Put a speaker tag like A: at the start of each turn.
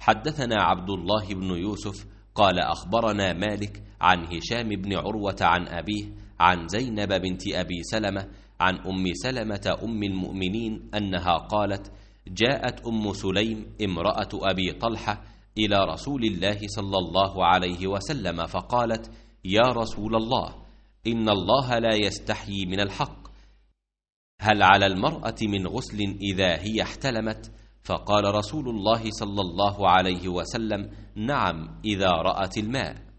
A: حدثنا عبد الله بن يوسف قال أخبرنا مالك عن هشام بن عروة عن أبيه عن زينب بنت أبي سلمة عن أم سلمة أم المؤمنين أنها قالت: جاءت أم سليم امرأة أبي طلحة إلى رسول الله صلى الله عليه وسلم فقالت: يا رسول الله، إن الله لا يستحيي من الحق، هل على المرأة من غسل إذا هي احتلمت؟ فقال رسول الله صلى الله عليه وسلم: نعم، إذا رأت الماء.